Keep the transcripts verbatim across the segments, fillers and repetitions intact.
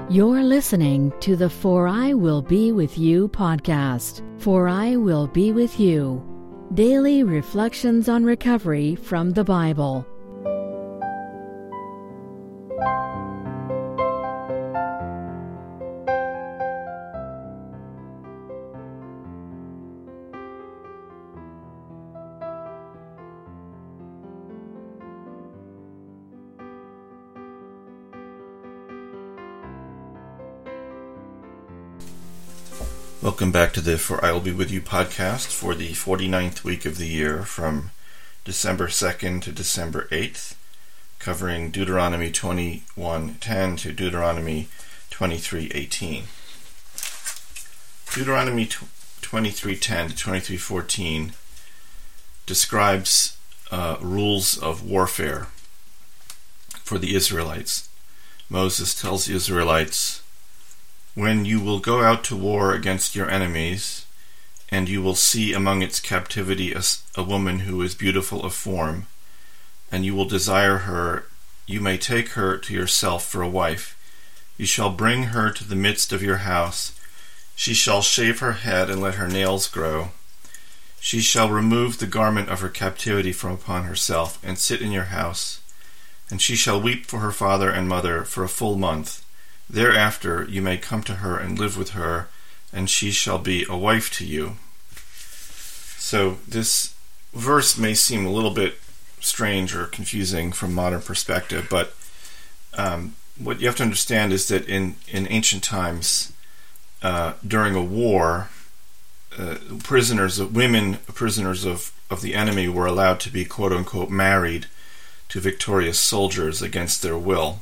You're listening to the For I Will Be With You podcast. For I Will Be With You. Daily reflections on recovery from the Bible. Welcome back to the For I Will Be With You podcast for the forty-ninth week of the year from December second to December eighth, covering Deuteronomy twenty-one ten to Deuteronomy twenty-three eighteen. Deuteronomy twenty-three ten to twenty-three fourteen describes uh, rules of warfare for the Israelites. Moses tells the Israelites, "When you will go out to war against your enemies, and you will see among its captivity a, a woman who is beautiful of form, and you will desire her, you may take her to yourself for a wife. You shall bring her to the midst of your house. She shall shave her head and let her nails grow. She shall remove the garment of her captivity from upon herself, and sit in your house. And she shall weep for her father and mother for a full month. Thereafter you may come to her and live with her, and she shall be a wife to you." So this verse may seem a little bit strange or confusing from modern perspective, but um, what you have to understand is that in, in ancient times, uh, during a war, uh, prisoners, women prisoners of, of the enemy were allowed to be quote-unquote married to victorious soldiers against their will.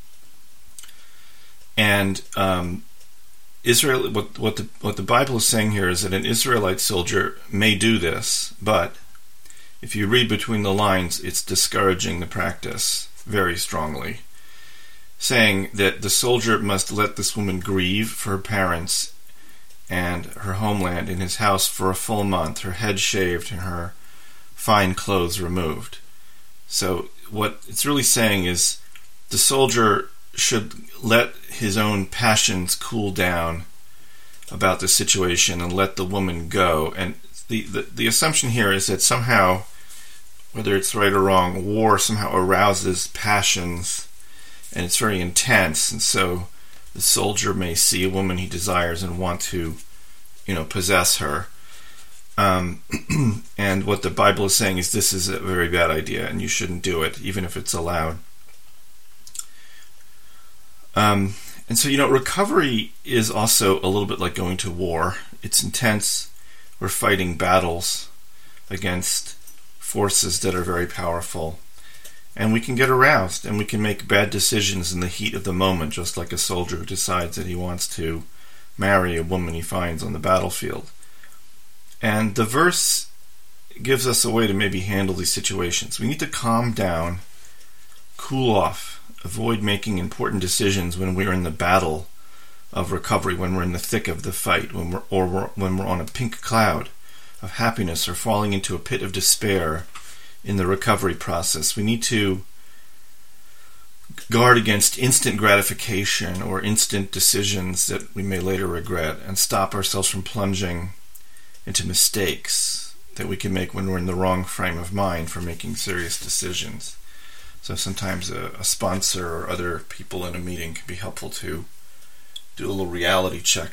And um, Israel, what, what the what the Bible is saying here is that an Israelite soldier may do this, but if you read between the lines, it's discouraging the practice very strongly, saying that the soldier must let this woman grieve for her parents and her homeland in his house for a full month, her head shaved and her fine clothes removed. So what it's really saying is the soldier should let his own passions cool down about the situation and let the woman go. And the, the, the assumption here is that somehow, whether it's right or wrong, war somehow arouses passions and it's very intense, and so the soldier may see a woman he desires and want to, you know, possess her. Um, and what the Bible is saying is this is a very bad idea and you shouldn't do it, even if it's allowed. Um, and so, you know, recovery is also a little bit like going to war. It's intense. We're fighting battles against forces that are very powerful. And we can get aroused and we can make bad decisions in the heat of the moment, just like a soldier who decides that he wants to marry a woman he finds on the battlefield. And the verse gives us a way to maybe handle these situations. We need to calm down, cool off, avoid making important decisions when we're in the battle of recovery, when we're in the thick of the fight, when we're, or we're, when we're on a pink cloud of happiness or falling into a pit of despair in the recovery process. We need to guard against instant gratification or instant decisions that we may later regret, and stop ourselves from plunging into mistakes that we can make when we're in the wrong frame of mind for making serious decisions. So sometimes a, a sponsor or other people in a meeting can be helpful to do a little reality check.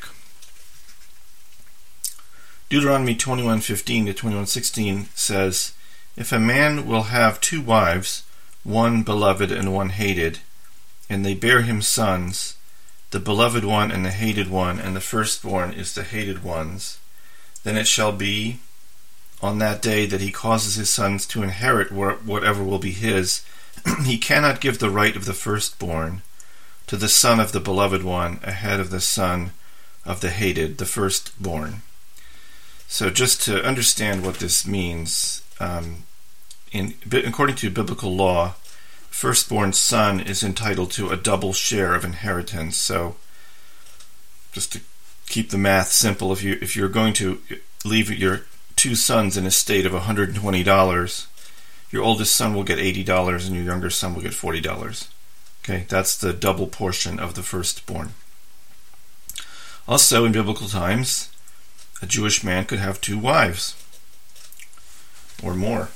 Deuteronomy twenty-one fifteen to twenty-one sixteen says, "If a man will have two wives, one beloved and one hated, and they bear him sons, the beloved one and the hated one, and the firstborn is the hated one's, then it shall be on that day that he causes his sons to inherit whatever will be his, he cannot give the right of the firstborn to the son of the beloved one ahead of the son of the hated, the firstborn." So just to understand what this means, um, in, according to biblical law, firstborn son is entitled to a double share of inheritance. So just to keep the math simple, if you if you're going to leave your two sons in a state of one hundred twenty dollars, your oldest son will get eighty dollars and your younger son will get forty dollars. Okay, that's the double portion of the firstborn. Also, in biblical times, a Jewish man could have two wives or more.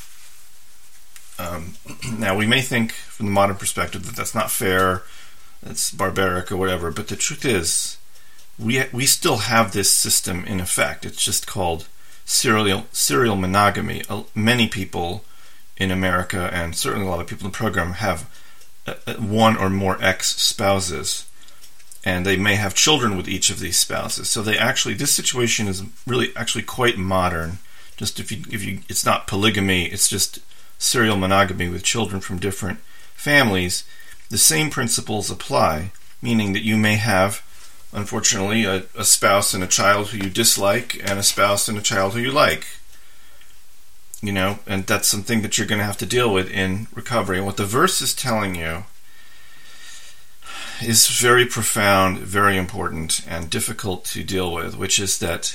Um, now, we may think from the modern perspective that that's not fair, that's barbaric or whatever, but the truth is, we we still have this system in effect. It's just called serial serial monogamy. Uh, many people in America, and certainly a lot of people in the program, have uh, one or more ex-spouses, and they may have children with each of these spouses. So they actually, this situation is really actually quite modern. Just if you if you, it's not polygamy, it's just serial monogamy with children from different families. The same principles apply, meaning that you may have, unfortunately, a, a spouse and a child who you dislike, and a spouse and a child who you like. You know, and that's something that you're going to have to deal with in recovery. And what the verse is telling you is very profound, very important, and difficult to deal with, which is that,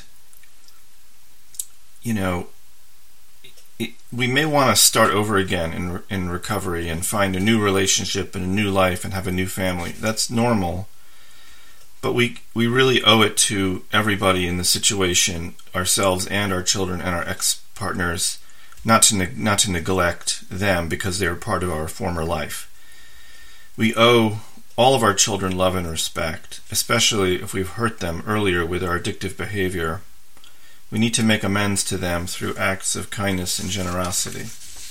you know, it, we may want to start over again in in recovery and find a new relationship and a new life and have a new family. That's normal. But we we really owe it to everybody in the situation, ourselves and our children and our ex-partners, not to ne- not to neglect them because they are part of our former life. We owe all of our children love and respect, especially if we've hurt them earlier with our addictive behavior. We need to make amends to them through acts of kindness and generosity.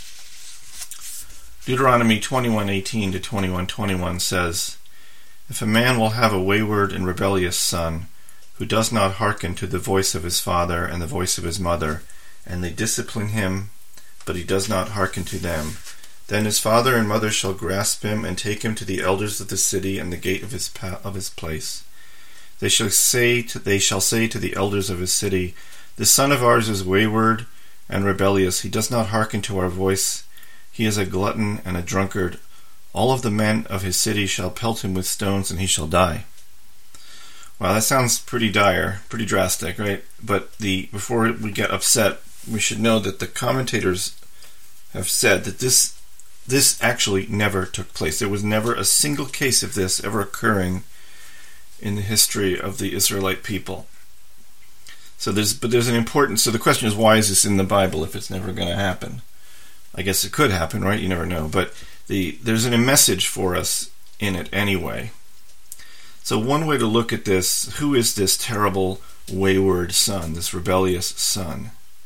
Deuteronomy twenty-one eighteen to twenty-one twenty-one says, "If a man will have a wayward and rebellious son, who does not hearken to the voice of his father and the voice of his mother, and they discipline him, but he does not hearken to them, then his father and mother shall grasp him and take him to the elders of the city and the gate of his pa- of his place. They shall say to, they shall say to the elders of his city, This son of ours is wayward and rebellious. He does not hearken to our voice. He is a glutton and a drunkard. All of the men of his city shall pelt him with stones, and he shall die." Wow, that sounds pretty dire, pretty drastic, right? But the before we get upset, we should know that the commentators have said that this this actually never took place. There was never a single case of this ever occurring in the history of the Israelite people. So there's, but there's an important. So the question is, why is this in the Bible if it's never going to happen? I guess it could happen, right? You never know. But the there's a message for us in it anyway. So one way to look at this: who is this terrible, wayward son, this rebellious son?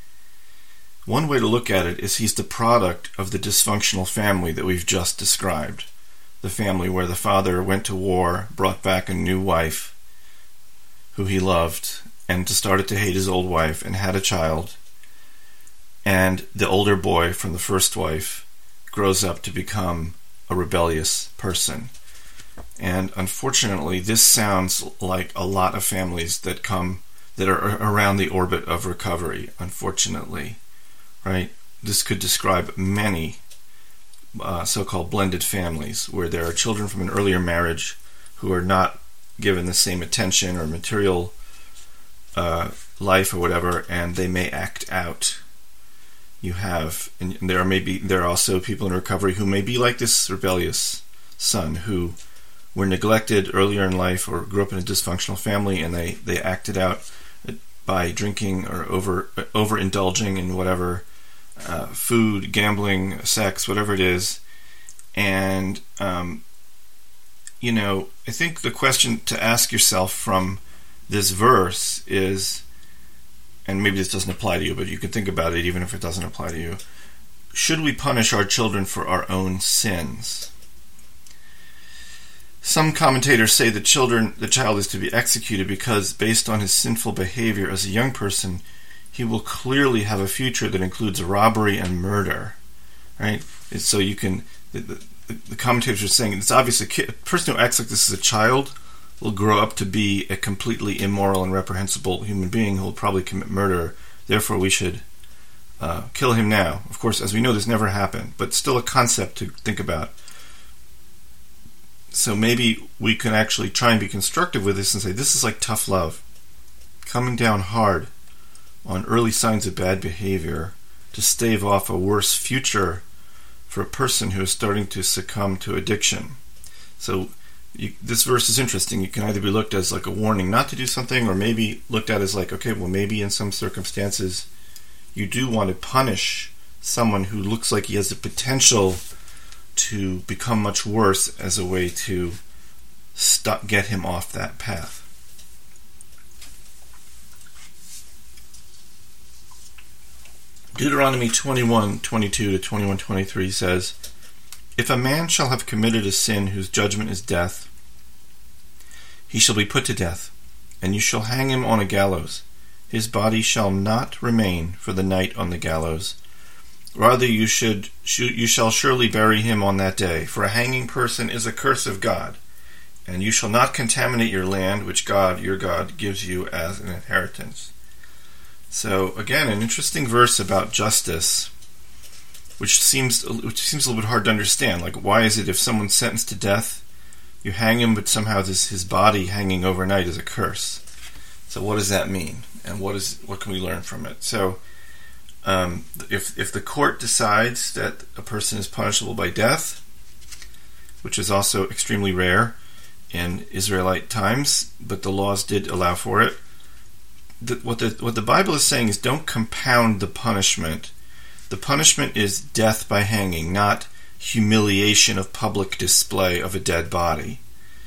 One way to look at it is he's the product of the dysfunctional family that we've just described. The family where the father went to war, brought back a new wife who he loved, and started to hate his old wife, and had a child. And the older boy from the first wife grows up to become a rebellious person. And unfortunately, this sounds like a lot of families that come, that are around the orbit of recovery, unfortunately. Right? This could describe many uh, so-called blended families where there are children from an earlier marriage who are not given the same attention or material uh, life or whatever, and they may act out. You have, and there are maybe there are also people in recovery who may be like this rebellious son who were neglected earlier in life or grew up in a dysfunctional family, and they, they acted out by drinking or over overindulging in whatever uh, food, gambling, sex, whatever it is. And um, you know, I think the question to ask yourself from this verse is, and maybe this doesn't apply to you, but you can think about it even if it doesn't apply to you. Should we punish our children for our own sins? Some commentators say the children, the child is to be executed because, based on his sinful behavior as a young person, he will clearly have a future that includes robbery and murder. Right? And so you can, the, the, the commentators are saying it's obvious a, kid, a person who acts like this as a child will grow up to be a completely immoral and reprehensible human being who will probably commit murder. Therefore, we should uh, kill him now. Of course, as we know, this never happened, but still a concept to think about. So maybe we can actually try and be constructive with this and say, this is like tough love. Coming down hard on early signs of bad behavior to stave off a worse future for a person who is starting to succumb to addiction. So you, this verse is interesting. It can either be looked as like a warning not to do something, or maybe looked at as like, okay, well, maybe in some circumstances you do want to punish someone who looks like he has the potential to become much worse, as a way to stop, get him off that path. Deuteronomy twenty-one twenty-two to twenty-one twenty-three says, "If a man shall have committed a sin whose judgment is death, he shall be put to death, and you shall hang him on a gallows. His body shall not remain for the night on the gallows. Rather you should you shall surely bury him on that day, for a hanging person is a curse of God, and you shall not contaminate your land which God, your God, gives you as an inheritance." So again, an interesting verse about justice, which seems which seems a little bit hard to understand. Like, why is it if someone's sentenced to death, you hang him, but somehow this, his body hanging overnight is a curse? So what does that mean, and what is what can we learn from it? So um, if if the court decides that a person is punishable by death, which is also extremely rare in Israelite times, but the laws did allow for it, the, what the what the Bible is saying is, don't compound the punishment. The punishment is death by hanging, not humiliation of public display of a dead body.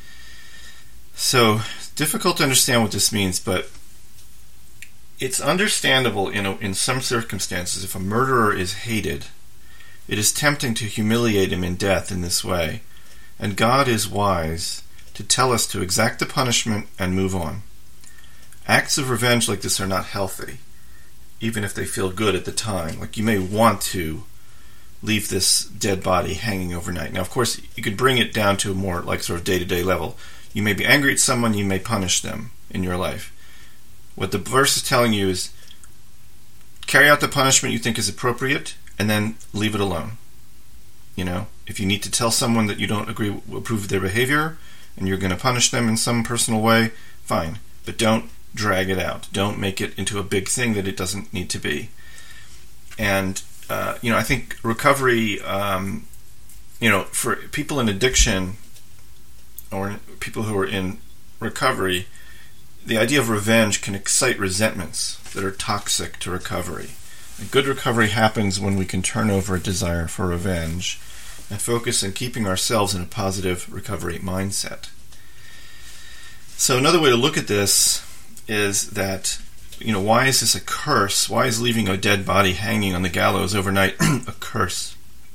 So, difficult to understand what this means, but it's understandable in, a, in some circumstances. If a murderer is hated, it is tempting to humiliate him in death in this way. And God is wise to tell us to exact the punishment and move on. Acts of revenge like this are not healthy, even if they feel good at the time. Like, you may want to leave this dead body hanging overnight. Now, of course, you could bring it down to a more like sort of day-to-day level. You may be angry at someone, you may punish them in your life. What the verse is telling you is, carry out the punishment you think is appropriate, and then leave it alone. You know, if you need to tell someone that you don't agree, approve of their behavior, and you're going to punish them in some personal way, fine. But don't drag it out. Don't make it into a big thing that it doesn't need to be. And, uh, you know, I think recovery, um, you know, for people in addiction, or people who are in recovery, the idea of revenge can excite resentments that are toxic to recovery. A good recovery happens when we can turn over a desire for revenge and focus on keeping ourselves in a positive recovery mindset. So another way to look at this is that, you know, why is this a curse? Why is leaving a dead body hanging on the gallows overnight a curse?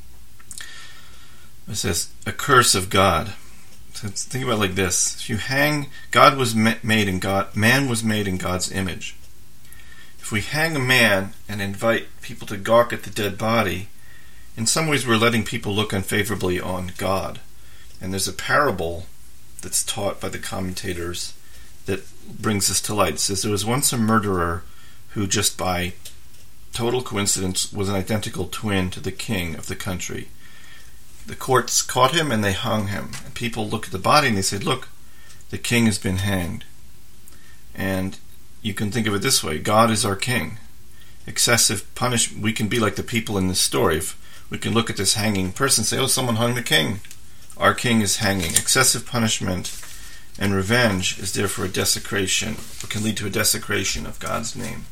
It says, a curse of God. So think about it like this. If you hang, God was made in God, man was made in God's image. If we hang a man and invite people to gawk at the dead body, in some ways we're letting people look unfavorably on God. And there's a parable that's taught by the commentators that brings this to light. It says, there was once a murderer who, just by total coincidence, was an identical twin to the king of the country. The courts caught him and they hung him. And people looked at the body and they said, look, the king has been hanged. And you can think of it this way. God is our king. Excessive punishment. We can be like the people in this story. If we can look at this hanging person and say, oh, someone hung the king. Our king is hanging. Excessive punishment and revenge is therefore a desecration, or can lead to a desecration of God's name.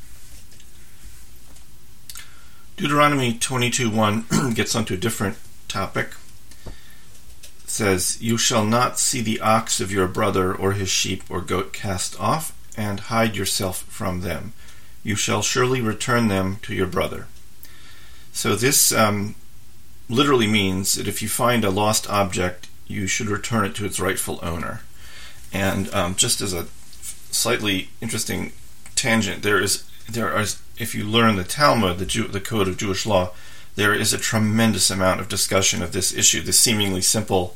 Deuteronomy twenty-two one gets onto a different topic. It says, you shall not see the ox of your brother or his sheep or goat cast off, and hide yourself from them. You shall surely return them to your brother. So this um, literally means that if you find a lost object, you should return it to its rightful owner. And um, just as a slightly interesting tangent, there is there are if you learn the Talmud, the Jew, the code of Jewish law, there is a tremendous amount of discussion of this issue, this seemingly simple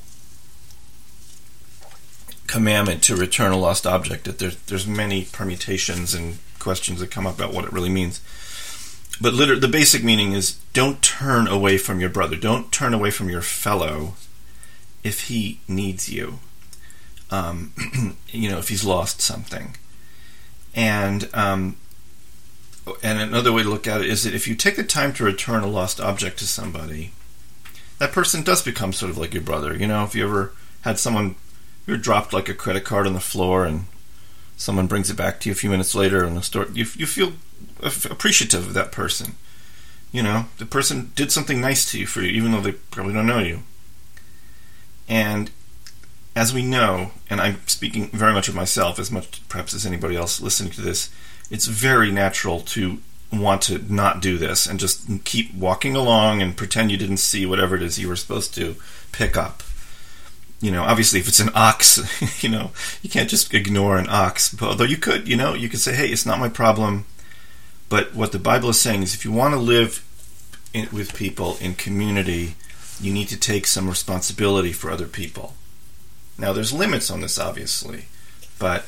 commandment to return a lost object. That there's there's many permutations and questions that come up about what it really means. But literally, the basic meaning is, don't turn away from your brother. Don't turn away from your fellow if he needs you. Um, you know, if he's lost something. And um, and another way to look at it is that if you take the time to return a lost object to somebody, that person does become sort of like your brother. You know, if you ever had someone, you're dropped like a credit card on the floor, and someone brings it back to you a few minutes later in the store. You you feel appreciative of that person. You know, the person did something nice to you for you, even though they probably don't know you. And as we know, and I'm speaking very much of myself as much perhaps as anybody else listening to this, it's very natural to want to not do this and just keep walking along and pretend you didn't see whatever it is you were supposed to pick up. You know, obviously if it's an ox, you know, you can't just ignore an ox, but although you could, you know, you could say, hey, it's not my problem. But what the Bible is saying is if you want to live in, with people in community, you need to take some responsibility for other people. Now, there's limits on this, obviously, but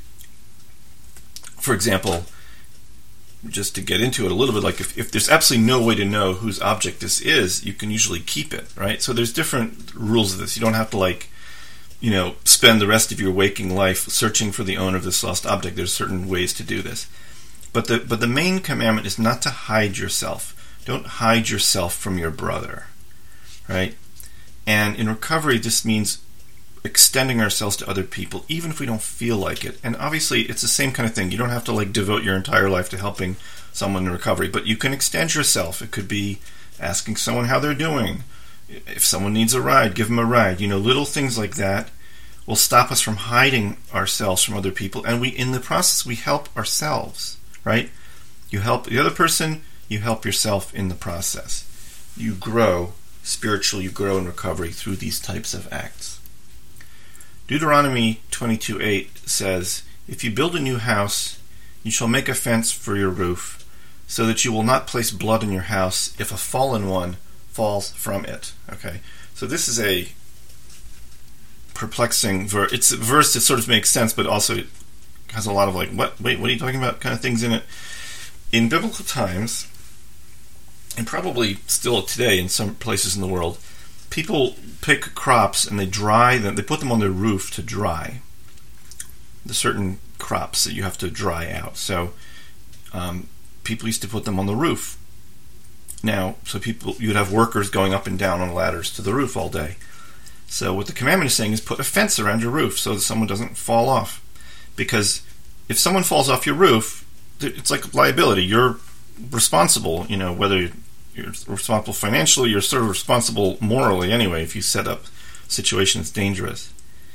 for example, just to get into it a little bit, like if, if there's absolutely no way to know whose object this is, you can usually keep it, right? So there's different rules of this. You don't have to, like, you know, spend the rest of your waking life searching for the owner of this lost object. There's certain ways to do this. But the but the main commandment is not to hide yourself. Don't hide yourself from your brother, right? And in recovery, this means extending ourselves to other people, even if we don't feel like it. And obviously, it's the same kind of thing. You don't have to like devote your entire life to helping someone in recovery, but you can extend yourself. It could be asking someone how they're doing. If someone needs a ride, give them a ride. You know, little things like that will stop us from hiding ourselves from other people, and we, in the process, we help ourselves, right? You help the other person, you help yourself in the process. You grow spiritually, you grow in recovery through these types of acts. Deuteronomy twenty-two eight says, if you build a new house, you shall make a fence for your roof, so that you will not place blood in your house if a fallen one falls from it. Okay, so this is a perplexing verse. It's a verse that sort of makes sense, but also it has a lot of like, what? Wait, what are you talking about? Kind of things in it. In biblical times, and probably still today in some places in the world, people pick crops and they dry them. They put them on their roof to dry. There's certain crops that you have to dry out. So um, people used to put them on the roof. Now, so people, you'd have workers going up and down on ladders to the roof all day. So what the commandment is saying is put a fence around your roof so that someone doesn't fall off. Because if someone falls off your roof, it's like liability. You're responsible, you know, whether you're responsible financially, you're sort of responsible morally anyway if you set up a situation that's dangerous.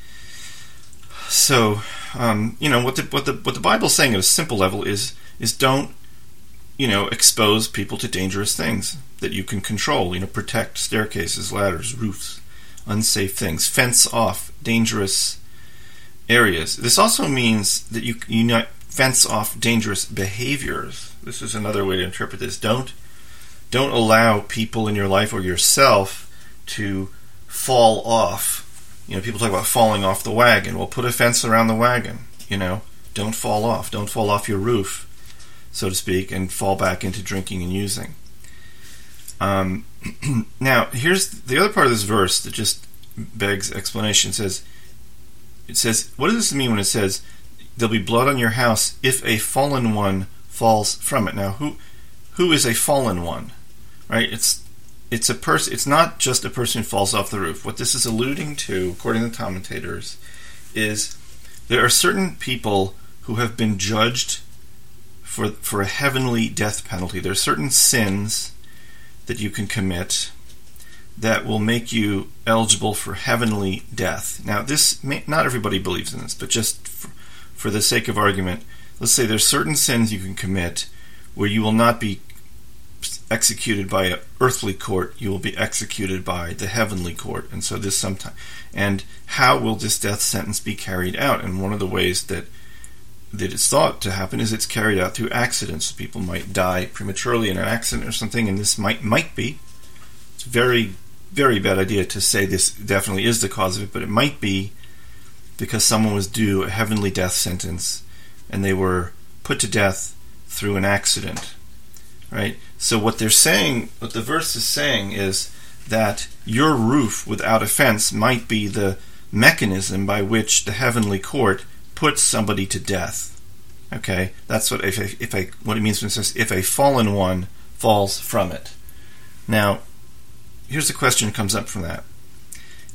So, um, you know, what the what the what the Bible's saying at a simple level is is don't, you know, expose people to dangerous things that you can control. You know, protect staircases, ladders, roofs, unsafe things. Fence off dangerous areas. This also means that you you not fence off dangerous behaviors. This is another way to interpret this. Don't don't allow people in your life or yourself to fall off. You know, people talk about falling off the wagon. Well, put a fence around the wagon. You know, don't fall off. Don't fall off your roof, so to speak, and fall back into drinking and using. Um, now, here's the other part of this verse that just begs explanation. It says, it says, what does this mean when it says, there'll be blood on your house if a fallen one falls from it? Now, who who is a fallen one? Right? It's it's a person. It's not just a person who falls off the roof. What this is alluding to, according to the commentators, is there are certain people who have been judged for for a heavenly death penalty. There are certain sins that you can commit that will make you eligible for heavenly death. Now, this may, not everybody believes in this, but just for, for the sake of argument, let's say there's certain sins you can commit where you will not be executed by an earthly court, you will be executed by the heavenly court. And so this sometime, and how will this death sentence be carried out? And one of the ways that that it's thought to happen is it's carried out through accidents. People might die prematurely in an accident or something, and this might might be. It's a very, very bad idea to say this definitely is the cause of it, but it might be because someone was due a heavenly death sentence and they were put to death through an accident. Right? So what they're saying, what the verse is saying is that your roof without a fence might be the mechanism by which the heavenly court puts somebody to death. Okay? That's what if a, if a, what it means when it says if a fallen one falls from it. Now, here's the question that comes up from that.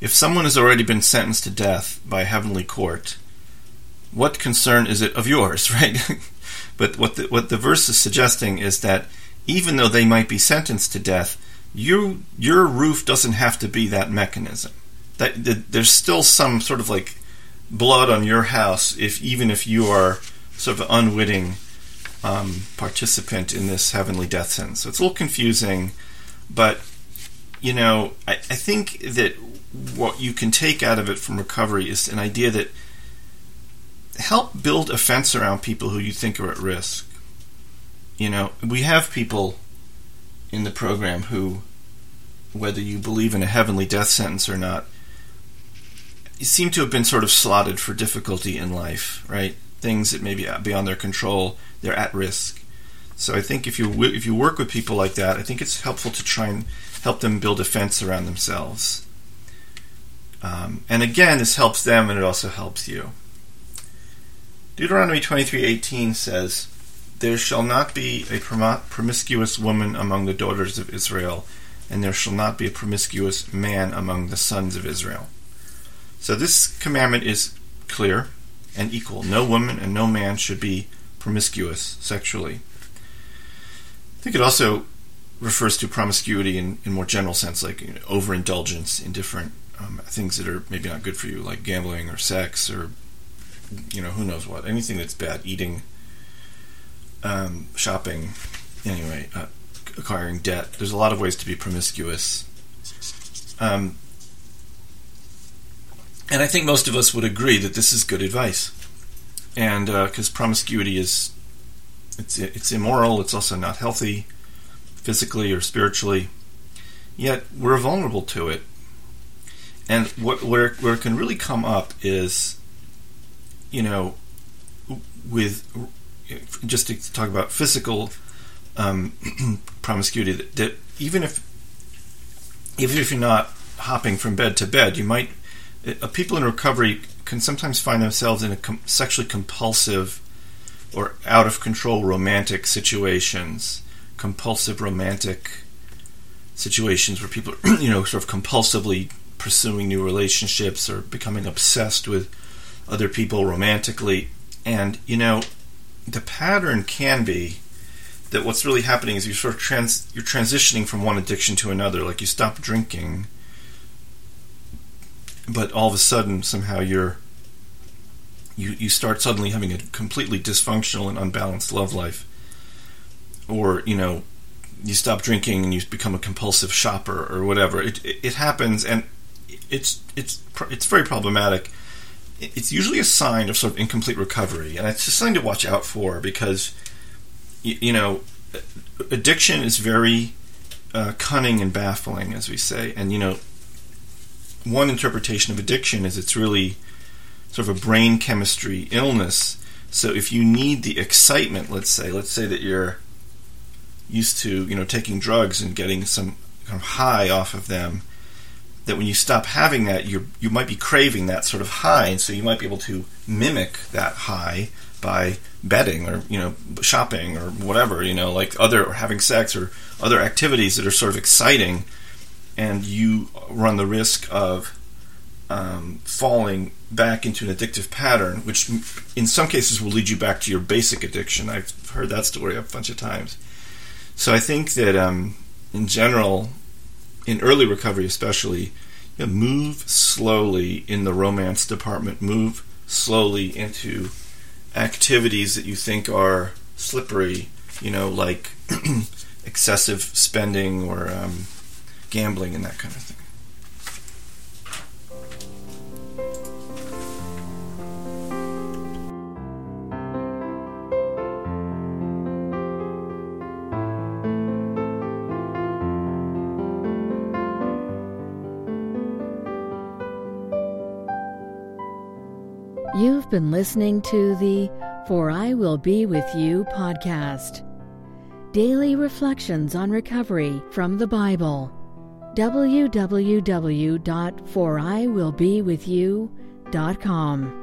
if someone has already been sentenced to death by a heavenly court, what concern is it of yours, right? But what the, what the verse is suggesting is that even though they might be sentenced to death, you your roof doesn't have to be that mechanism. That, that there's still some sort of like blood on your house, if even if you are sort of an unwitting um, participant in this heavenly death sentence. So it's a little confusing, but you know, I, I think that what you can take out of it from recovery is an idea that help build a fence around people who you think are at risk. You know, we have people in the program who, whether you believe in a heavenly death sentence or not, seem to have been sort of slotted for difficulty in life, right? Things that may be beyond their control, they're at risk. So I think if you if you work with people like that, I think it's helpful to try and help them build a fence around themselves. Um, and again, this helps them and it also helps you. Deuteronomy twenty-three eighteen says, "There shall not be a prom- promiscuous woman among the daughters of Israel, and there shall not be a promiscuous man among the sons of Israel." So this commandment is clear and equal. No woman and no man should be promiscuous sexually. I think it also refers to promiscuity in, in more general sense, like, you know, overindulgence in different um, things that are maybe not good for you, like gambling or sex or, you know, who knows what. Anything that's bad, eating, um, shopping, anyway, uh, acquiring debt. There's a lot of ways to be promiscuous. Um, and I think most of us would agree that this is good advice. And because uh, promiscuity is, it's it's immoral, it's also not healthy, physically or spiritually, yet we're vulnerable to it. And what where where it can really come up is, you know, with just to talk about physical um, promiscuity, that, that even if even if you're not hopping from bed to bed, you might uh, people in recovery can sometimes find themselves in a com- sexually compulsive or out of control romantic situations, compulsive romantic situations where people are, you know, sort of compulsively pursuing new relationships or becoming obsessed with other people romantically. And, you know, the pattern can be that what's really happening is you're sort of trans you're transitioning from one addiction to another. Like you stop drinking, but all of a sudden somehow you're you you start suddenly having a completely dysfunctional and unbalanced love life. Or, you know, you stop drinking and you become a compulsive shopper or whatever. It it, it happens, and it's it's it's very problematic. It's usually a sign of sort of incomplete recovery, and it's just something to watch out for because, you, you know, addiction is very uh, cunning and baffling, as we say. And, you know, one interpretation of addiction is it's really sort of a brain chemistry illness. So if you need the excitement, let's say, let's say that you're used to, you know, taking drugs and getting some kind of high off of them, that when you stop having that, you you might be craving that sort of high, and so you might be able to mimic that high by betting or, you know, shopping or whatever, you know, like other, or having sex or other activities that are sort of exciting, and you run the risk of um, falling back into an addictive pattern, which in some cases will lead you back to your basic addiction. I've heard that story a bunch of times. So I think that um, in general, in early recovery especially, you know, move slowly in the romance department. Move slowly into activities that you think are slippery, you know, like excessive spending or um, gambling and that kind of thing. You've been listening to the For I Will Be With You podcast. Daily reflections on recovery from the Bible. w w w dot for i will be with you dot com